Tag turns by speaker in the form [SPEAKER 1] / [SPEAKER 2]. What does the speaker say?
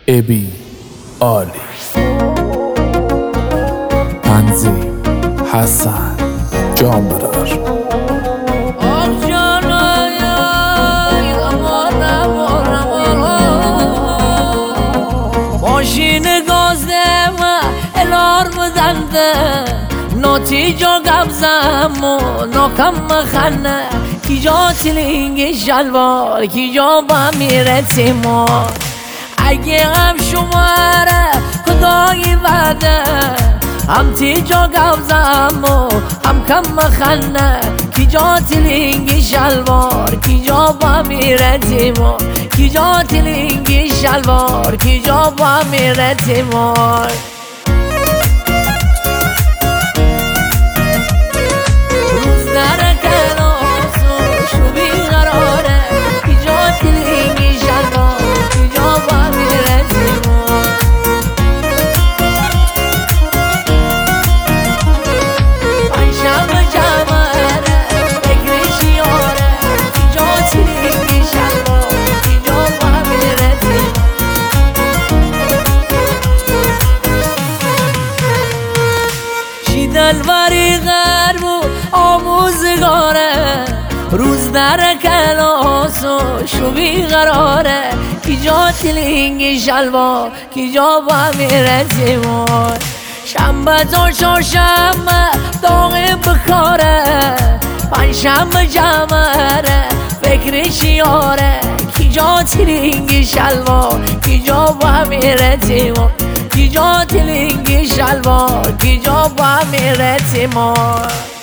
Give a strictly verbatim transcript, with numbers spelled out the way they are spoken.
[SPEAKER 1] ابی عالی، تنظیم حسن جانبرار.
[SPEAKER 2] ماشین گازده و الارم دنده ناتی جا گبزم و ناکم مخنه کی جا تلینگ شلوار کی جا با میره تیمار اگه هم شماره خدای وعده هم تی جا گبزم و هم کم مخنه کی جا تلینگ شلوار کی جا با میره تیمار کی جا تلینگ شلوار کی جا با میره تیمار دلبری غرب و آموزگاره روز در کلاس و شبی قراره کی جا تلینگ شلوار کی جا با میره تیمار شنبه تا چهارشنبه داغ بکاره پنجشنبه جمعه فکر شیاره کی جا تلینگ شلوار کی جا با میره تیمار کی جا تلینگ شلوار کی جا با میره تیمار